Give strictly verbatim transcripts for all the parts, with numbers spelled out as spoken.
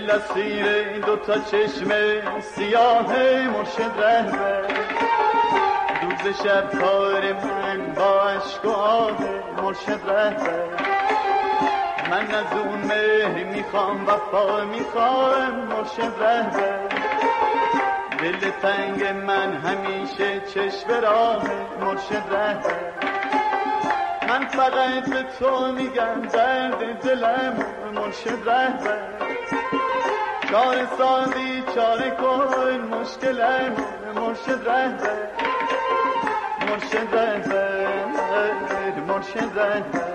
دل اسیر دوتا چشم سیاه مرشد رهبر، روز شب کار من با عشق و آه مرشد رهبر. من از اون مهر میخوام وفا میخوام مرشد رهبر، دل تنگ من همیشه چشم راه مرشد رهبر. من فقط به تو میگم درد دلم مرشد رهبر، چاره سازی چاره کن مشکلم مرشد رهبر، مرشد رهبر، مرشد رهبر.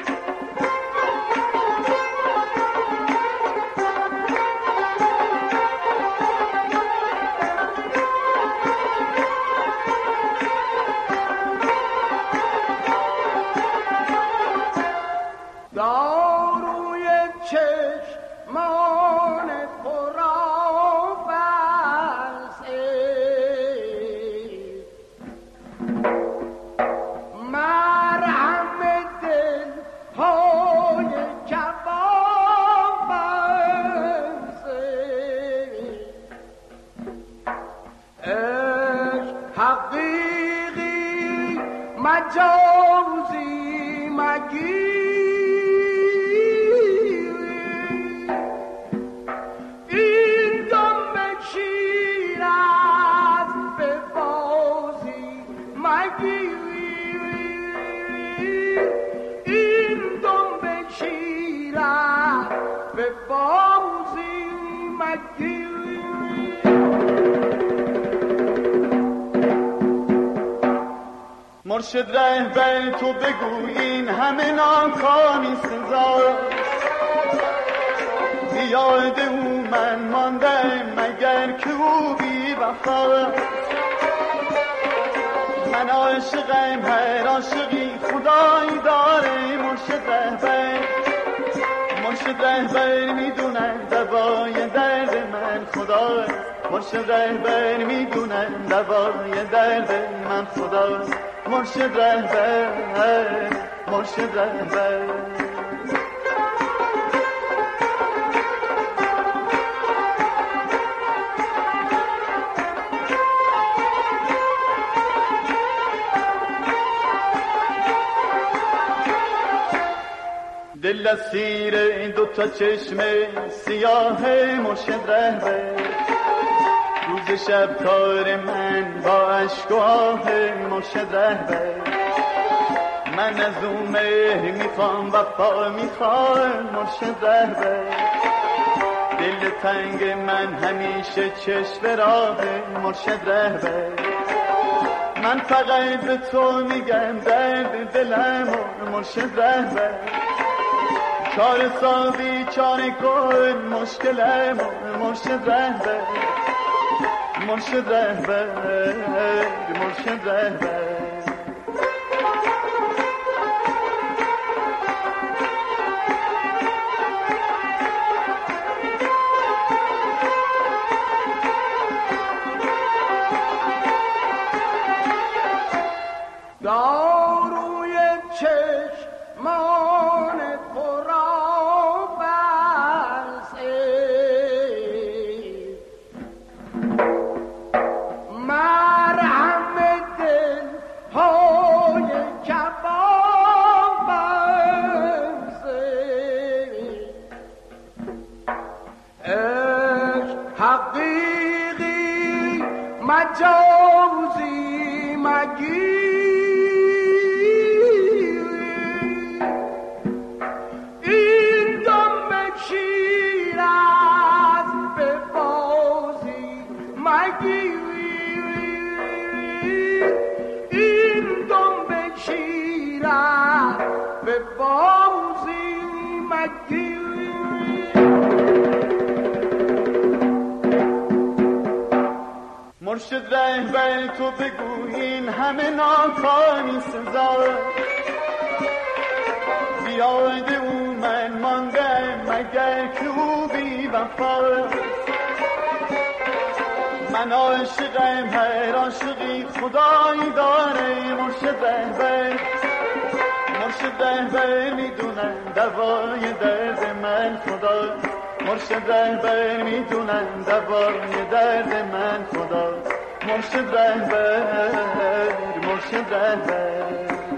مرشد رهبر تو بگو این همه ناکامی سزا، یاد او من ماندم مگر که او بی وفا. من عاشقم هر عاشقی خدایی داره مرشد رهبر، مرشد رهبر میدونم دوای درد من خدا، مرشد رهبر میدونم دوای درد من خدا، مرشد رهبر، مرشد رهبر. دل اسیر این دوتا چشم سیاه مرشد رهبر، روز شب کار من با عشق و آه مرشد رهبر. من از اون مهر میخوام وفا میخوام مرشد رهبر، دل تنگ من همیشه چشم راه مرشد رهبر. من فقط به تو میگم درد دلم مرشد رهبر، چاره سازی چاره کن مشکلم مرشد رهبر، مرشد رهبر، مرشد رهبر. داروی چشمان حقیقی مجازی مگی این دم شیر از به بازی مگی این دم شیر از به بازی مگی. مرشد رهبر تو بگو این همه ناکامی سزا، بیاد او من ماندم مگر که او بی وفا. من عاشقم هر عاشقی خدایی داره مرشد رهبر، مرشد رهبر میدونم دوای درد من خدا، مرشد رهبر میدونن دوای درد من خدا. مرشد رهبر مرشد رهبر